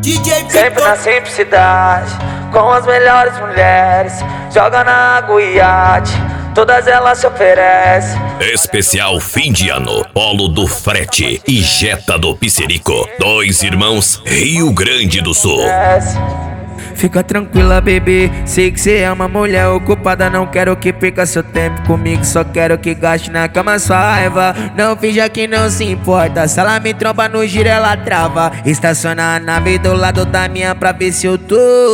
DJ Sempre na simplicidade, com as melhores mulheres. Joga na água e iate, todas elas se oferecem. Especial fim de ano, Polo do Frete e Jetta do Pissirico. Dois irmãos, Rio Grande do Sul. Fica tranquila, bebê, sei que cê é uma mulher ocupada. Não quero que perca seu tempo comigo, só quero que gaste na cama sua raiva. Não finja que não se importa, se ela me tromba no giro ela trava. Estaciona a nave do lado da minha pra ver se eu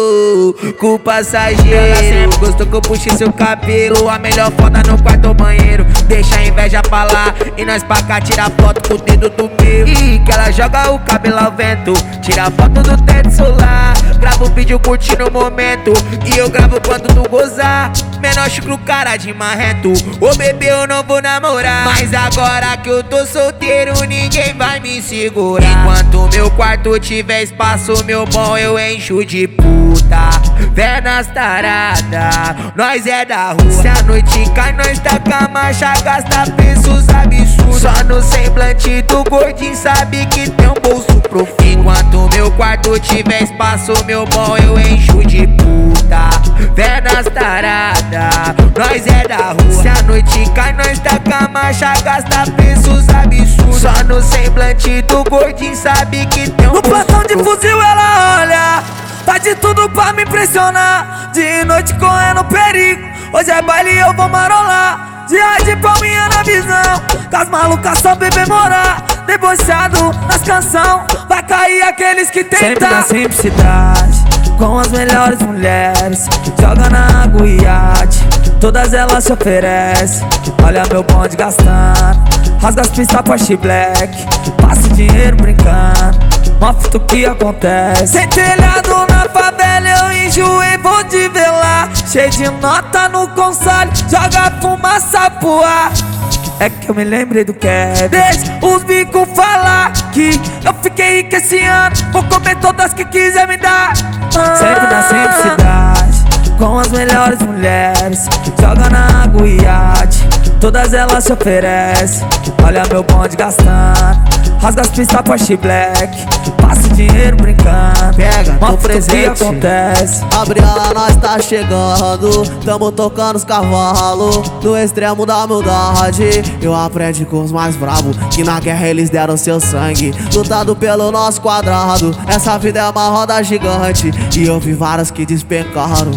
tô com o passageiro. Ela sempre gostou que eu puxe seu cabelo, a melhor foda no quarto ou banheiro. Deixa a inveja pra lá e nós pra cá tira foto com o dedo do meu. E que ela joga o cabelo ao vento, tira foto do teto solar. Grava um vídeo curtindo o momento e eu gravo quando tu gozar. Menor chucro cara de marrento, ô bebê eu não vou namorar. Mas agora que eu tô solteiro ninguém vai me segurar. Enquanto meu quarto tiver espaço, meu bom, eu encho de puta. Pernas tarada, nós é da rua. Se a noite cai, nós taca a marcha, gasta preços absurdos. Só no semblante do gordinho sabe que tem um bolso profundo. Enquanto meu quarto tiver espaço, meu bom, eu encho de puta. Pernas tarada, nós é da rua. Se a noite cai, nós taca a marcha, gasta preços absurdos. Só no semblante do gordinho sabe que tem um bolso profundo. No plantão de fuzil ela olha, faz de tudo pra me impressionar. De noite correndo perigo, hoje é baile e eu vou marolar. Dia de palminha na visão, com as malucas só bebê morar. Debochado nas canção, vai cair aqueles que tentam. Sempre na simplicidade, com as melhores mulheres. Joga na água e iate, todas elas se oferecem. Olha meu bonde gastando, rasga as pistas Porsche Black. Passa o dinheiro brincando, mostra o que acontece. Sem telhado na favela eu enjoei, vou te ver lá. Cheio de nota no console, joga fumaça pro ar. É que eu me lembrei do Kevin. Deixa os bicos falar que eu fiquei rico esse ano, vou comer todas que quiser me dar. Sempre na simplicidade, com as melhores mulheres. Joga na água e iate, todas elas se oferecem. Olha meu bonde gastando, rasga as pistas Porsche Black. Passa o dinheiro brincando, pega no presente que acontece. Gabriela, nós tá chegando, tamo tocando os cavalos. No extremo da humildade, eu aprendi com os mais bravos, que na guerra eles deram seu sangue, lutado pelo nosso quadrado. Essa vida é uma roda gigante e eu vi várias que despencaram.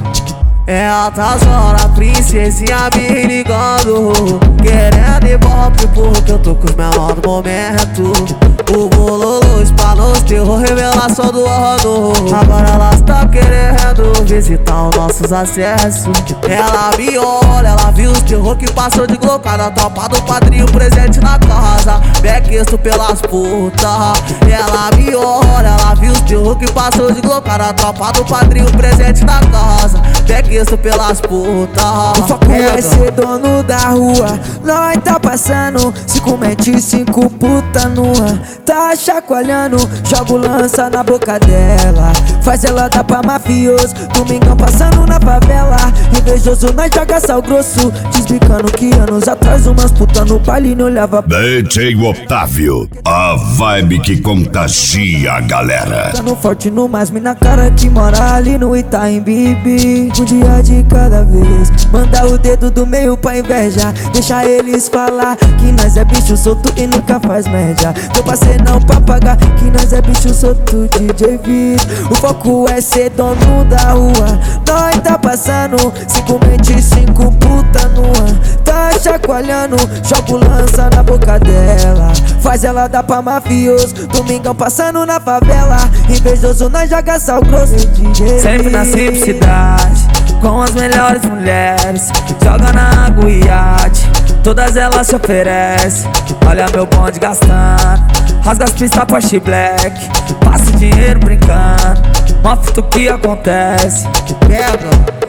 É altas horas, princesinha me ligando, querendo ibope porque eu tô com os menores do momento. O bololô espalhou os terror, revelação do ano. Agora elas tá querendo visitar os nossos acessos. Ela me olha, ela viu os terror que passou de glocada. Tropa do padrinho presente na casa, bequesto pelas putas. Ela me olha, ela viu os terror que passou de glocada. Tropa do padrinho presente na casa, bequesto pelas putas. O foco é ser dono da rua, nós tá passando 5 mente, 5 puta nua. Tá chacoalhando, jogo lança na boca dela, faz ela dar pra mafioso. Domingão passando na favela, invejoso nós joga sal grosso. Desbicando que anos atrás umas puta no baile não olhava. DJ Otávio, a vibe que contagia a galera. Ficando forte no mais, na cara que mora ali no Itaim Bibi. Um dia de cada vez, manda o dedo do meio pra inveja. Deixa eles falar que nós é bicho solto e nunca faz média. Tô parceiro não pra pagar, que nós é bicho solto, DJ Vitor. O foco é ser dono da rua, nós tá passando 5 mente, 5 puta nua. Tá chacoalhando, jogo lança na boca dela, faz ela dar pra mafioso. Domingão passando na favela, invejoso nós joga sal grosso, DJ. Sempre na simplicidade, com as melhores mulheres. Joga na água e iate, todas elas se oferecem. Olha meu bonde gastando, rasga as pistas Porsche Black. Passa o dinheiro brincando, mostra o que acontece. Pega.